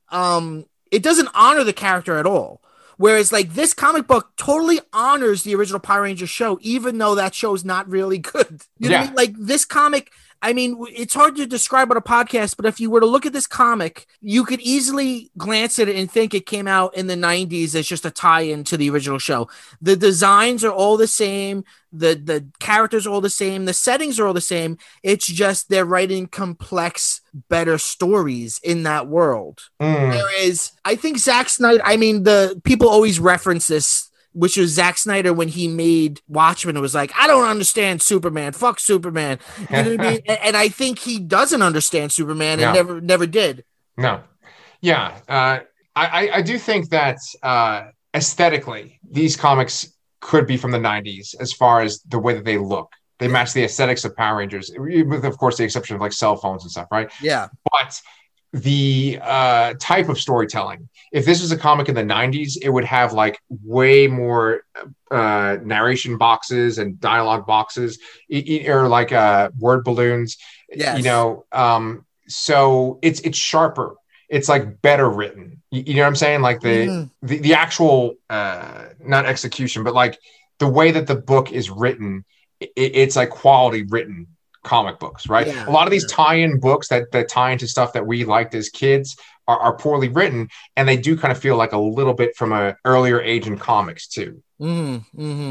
honor the character at all. Whereas like this comic book totally honors the original Power Rangers show, even though that show's not really good. You know what I mean? Like this comic, I mean, it's hard to describe on a podcast, but if you were to look at this comic, you could easily glance at it and think it came out in the 90s as just a tie-in to the original show. The designs are all the same. The characters are all the same. The settings are all the same. It's just they're writing complex, better stories in that world. Whereas I think Zack Snyder, I mean, the people always reference this, which was Zack Snyder when he made Watchmen. It was like, I don't understand Superman. Fuck Superman. You know what I mean? And I think he doesn't understand Superman and never did. No. Yeah. I do think that aesthetically, these comics could be from the 90s as far as the way that they look. They match the aesthetics of Power Rangers, with, of course, the exception of like cell phones and stuff, right? Yeah. But the type of storytelling, if this was a comic in the 90s, it would have like way more narration boxes and dialogue boxes, or like word balloons. Yes. You know, so it's sharper. It's like better written. You know what I'm saying? Like the actual not execution, but like the way that the book is written, it's like quality written comic books, right? Yeah, a lot of these tie-in books that tie into stuff that we liked as kids are poorly written, and they do kind of feel like a little bit from an earlier age in comics too. You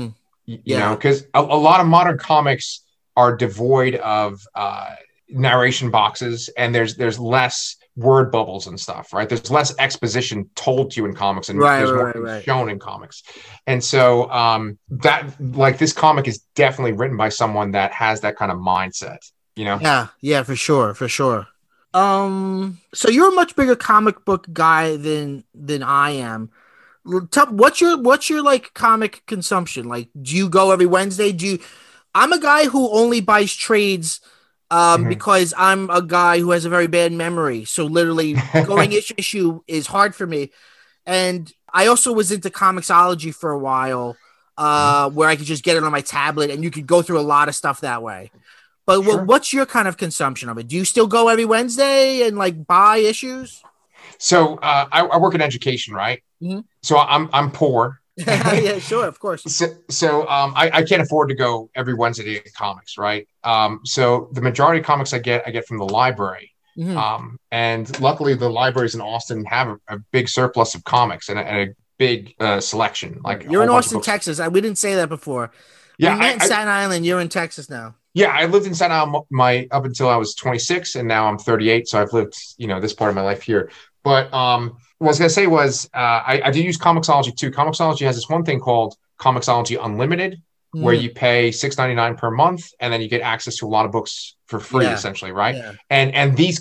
know, because a lot of modern comics are devoid of narration boxes, and there's less word bubbles and stuff, right? There's less exposition told to you in comics, and there's more shown in comics. And so that, like, this comic is definitely written by someone that has that kind of mindset, you know? Yeah, for sure. So you're a much bigger comic book guy than I am. What's your like comic consumption? Like, do you go every Wednesday? I'm a guy who only buys trades because I'm a guy who has a very bad memory. So literally going issue is hard for me. And I also was into Comixology for a while, where I could just get it on my tablet and you could go through a lot of stuff that way. But what's your kind of consumption of it? Do you still go every Wednesday and like buy issues? So I work in education, right? So I'm poor. Yeah, sure, of course. So I can't afford to go every Wednesday to get comics, right? So the majority of comics I get from the library. And luckily the libraries in Austin have a big surplus of comics and a big selection. Like, you're in Austin, Texas. We didn't say that before. Yeah, we met in Staten Island. You're in Texas now. Yeah, I lived in Staten Island up until I was 26, and now I'm 38. So I've lived, this part of my life here. But what I was going to say was I do use Comixology too. Comixology has this one thing called Comixology Unlimited, where you pay $6.99 per month, and then you get access to a lot of books for free, essentially, right? Yeah. And these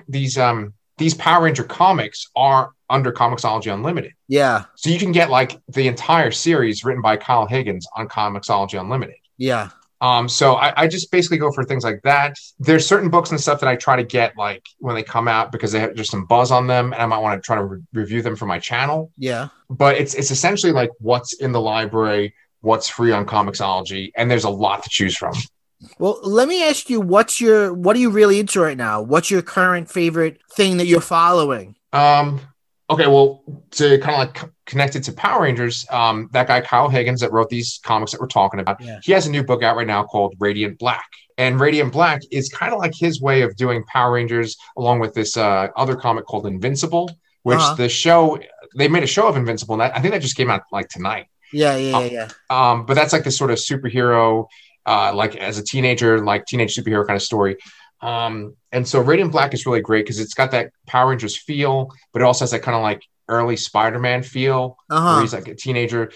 Power Ranger comics are under Comixology Unlimited. Yeah. So you can get like the entire series written by Kyle Higgins on Comixology Unlimited. Yeah. So I just basically go for things like that. There's certain books and stuff that I try to get like when they come out because they have just some buzz on them, and I might want to try to review them for my channel. Yeah. But it's essentially like what's in the library, what's free on Comixology, and there's a lot to choose from. Well, let me ask you, what are you really into right now? What's your current favorite thing that you're following? Okay, well, to kind of like connect it to Power Rangers, that guy Kyle Higgins that wrote these comics that we're talking about, he has a new book out right now called Radiant Black. And Radiant Black is kind of like his way of doing Power Rangers, along with this other comic called Invincible, which they made a show of Invincible, and I think that just came out like tonight. Yeah. But that's like this sort of superhero, like as a teenager, like teenage superhero kind of story. And so Radiant Black is really great because it's got that Power Rangers feel, but it also has that kind of like early Spider-Man feel, where he's like a teenager.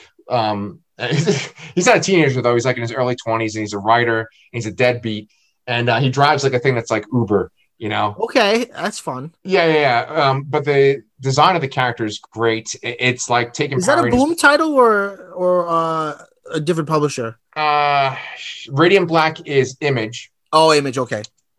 He's not a teenager though. He's like in his early 20s, and he's a writer, and he's a deadbeat, and he drives like a thing that's like Uber, Okay, that's fun. Yeah. But the design of the character is great. It's like taking. Is that a Boom title or a different publisher? Radiant Black is Image. Oh, Image. Okay.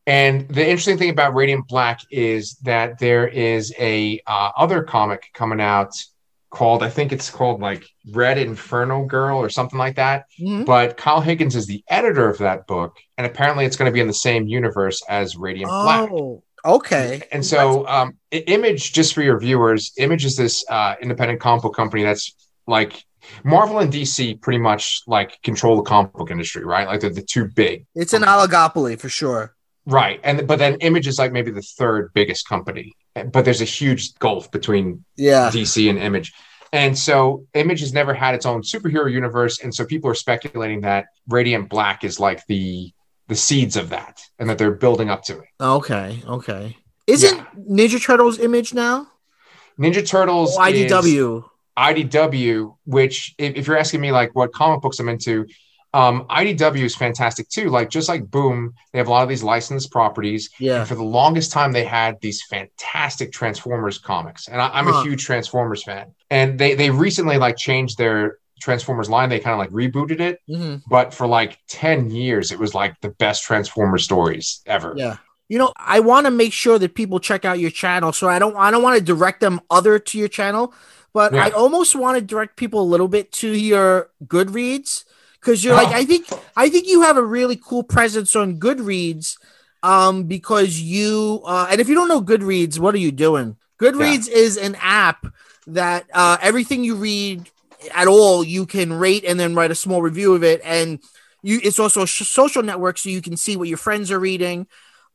And the interesting thing about Radiant Black is that there is a other comic coming out called, I think it's called like Red Inferno Girl or something like that. Mhm. But Kyle Higgins is the editor of that book, and apparently it's going to be in the same universe as Radiant Black. Oh, okay. And so, Image, just for your viewers, Image is this independent comic book company that's like Marvel and DC pretty much like control the comic book industry, right? Like they're the two big. It's an oligopoly for sure. Right. But then Image is like maybe the third biggest company. But there's a huge gulf between DC and Image. And so Image has never had its own superhero universe. And so people are speculating that Radiant Black is like the seeds of that and that they're building up to it. Okay. Isn't Ninja Turtles Image now? Ninja Turtles IDW. IDW, which if you're asking me like what comic books I'm into, IDW is fantastic too. Like just like Boom, they have a lot of these licensed properties. Yeah. And for the longest time, they had these fantastic Transformers comics, and I'm a huge Transformers fan. And they recently like changed their Transformers line. They kind of like rebooted it, but for like 10 years, it was like the best Transformers stories ever. Yeah. You know, I want to make sure that people check out your channel, so I don't want to direct them other to your channel, but I almost want to direct people a little bit to your Goodreads. Because you're like, I think you have a really cool presence on Goodreads, because you and if you don't know Goodreads, what are you doing? Goodreads is an app that everything you read at all, you can rate and then write a small review of it, and it's also a social network, so you can see what your friends are reading.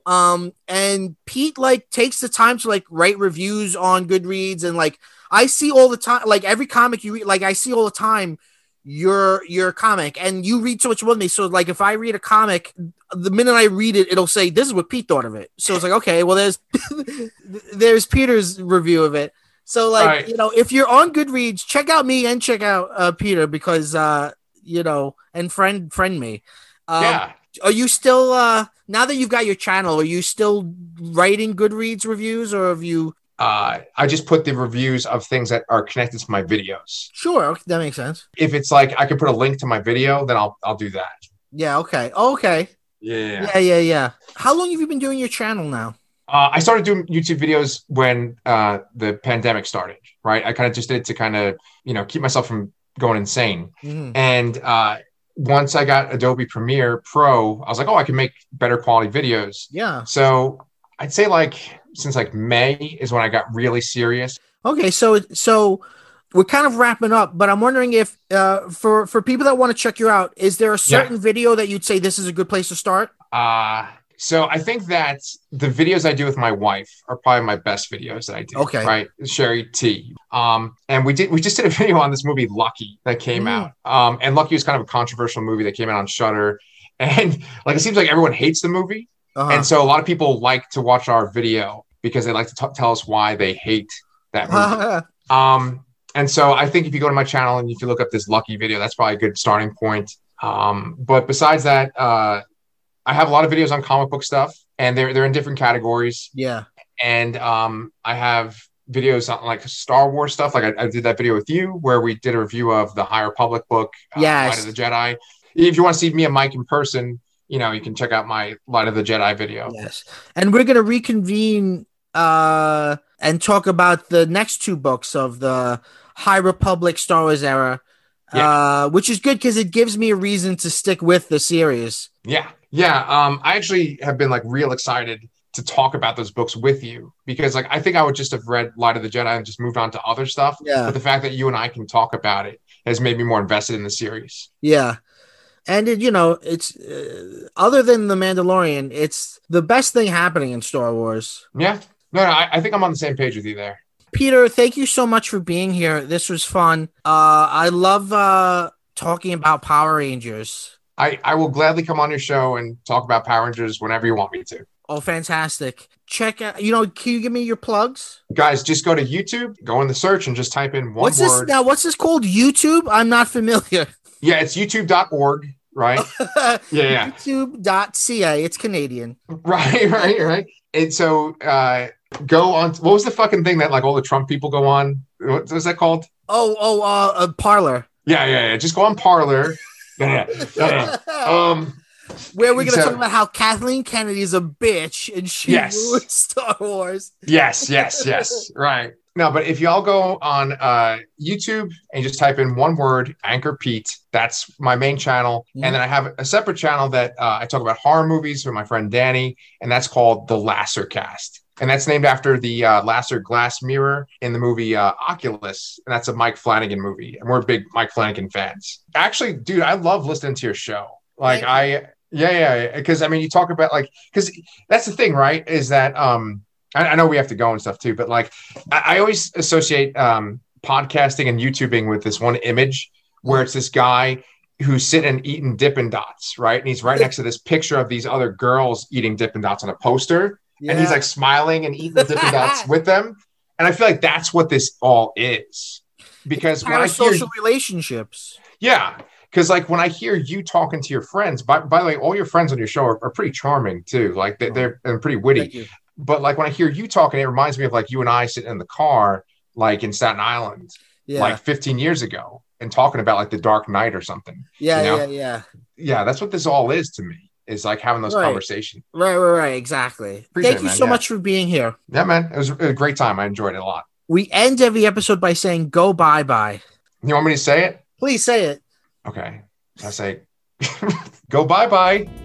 And Pete like takes the time to like write reviews on Goodreads, and like I see all the time, like every comic you read, like I see all the time your comic, and you read so much more than me. So like if I read a comic, the minute I read it, it'll say this is what Pete thought of it. So it's like, okay, well there's Peter's review of it. So like, you know, if you're on Goodreads, check out me and check out Peter, because you know, and friend me. Are you still now that you've got your channel, are you still writing Goodreads reviews, or have you I just put the reviews of things that are connected to my videos. Sure, that makes sense. If it's like I can put a link to my video, then I'll do that. Yeah. Okay. Okay. Yeah. How long have you been doing your channel now? I started doing YouTube videos when the pandemic started. Right. I kind of just did it to kind of keep myself from going insane. And once I got Adobe Premiere Pro, I was like, oh, I can make better quality videos. Yeah. So I'd say like since like May is when I got really serious. Okay, so we're kind of wrapping up, but I'm wondering if for people that want to check you out, is there a certain video that you'd say this is a good place to start? So I think that the videos I do with my wife are probably my best videos that I do. Okay. Right. Sherry T. And we just did a video on this movie Lucky that came out. And Lucky was kind of a controversial movie that came out on Shudder. And like, it seems like everyone hates the movie. And so a lot of people like to watch our video because they like to tell us why they hate that movie. And so I think if you go to my channel and if you look up this Lucky video, that's probably a good starting point. But besides that, I have a lot of videos on comic book stuff, and they're in different categories. Yeah. And I have videos on like Star Wars stuff. Like I did that video with you where we did a review of the High Republic book, Light of the Jedi. If you want to see me and Mike in person, you can check out my Light of the Jedi video. Yes. And we're going to reconvene and talk about the next two books of the High Republic Star Wars era, which is good because it gives me a reason to stick with the series. Yeah. I actually have been like real excited to talk about those books with you because like I think I would just have read Light of the Jedi and just moved on to other stuff. Yeah. But the fact that you and I can talk about it has made me more invested in the series. Yeah. And it's other than The Mandalorian, it's the best thing happening in Star Wars. Yeah. No, I think I'm on the same page with you there. Peter, thank you so much for being here. This was fun. I love talking about Power Rangers. I will gladly come on your show and talk about Power Rangers whenever you want me to. Oh, fantastic. Check out, can you give me your plugs? Guys, just go to YouTube, go in the search and just type in one word. What's this called? YouTube? I'm not familiar. Yeah, it's youtube.org, right? Yeah. YouTube.ca. It's Canadian. Right. And so go on. What was the fucking thing that like all the Trump people go on? What was that called? Parler. Yeah. Just go on Parler. Yeah. where we're going to So- talk about how Kathleen Kennedy is a bitch and she Yes. ruined Star Wars. Yes. Right. No, but if y'all go on YouTube and just type in one word, Anchor Pete, that's my main channel. Mhm. And then I have a separate channel that I talk about horror movies with my friend Danny, and that's called The Lasser Cast. And that's named after the Lasser glass mirror in the movie Oculus. And that's a Mike Flanagan movie. And we're big Mike Flanagan fans. Actually, dude, I love listening to your show. Like, yeah. Because, I mean, you talk about, like, because that's the thing, right? Is that, I know we have to go and stuff too, but like I always associate podcasting and YouTubing with this one image where it's this guy who's sitting and eating Dippin' Dots, right? And he's right next to this picture of these other girls eating Dippin' Dots on a poster. Yeah. And he's like smiling and eating the Dippin' Dots with them. And I feel like that's what this all is. Because when I hear, Parasocial relationships. yeah, because like when I hear you talking to your friends, by the way, all your friends on your show are pretty charming too. Like they're pretty witty. Thank you. But like when I hear you talking, it reminds me of like you and I sitting in the car, like in Staten Island, like 15 years ago, and talking about like the Dark Knight or something. Yeah. Yeah, that's what this all is to me. Is like having those conversations. Right. Exactly. Appreciate Thank you it, man. so much for being here. Yeah, man. It was a great time. I enjoyed it a lot. We end every episode by saying "Go bye-bye." You want me to say it? Please say it. Okay. I say, go bye-bye.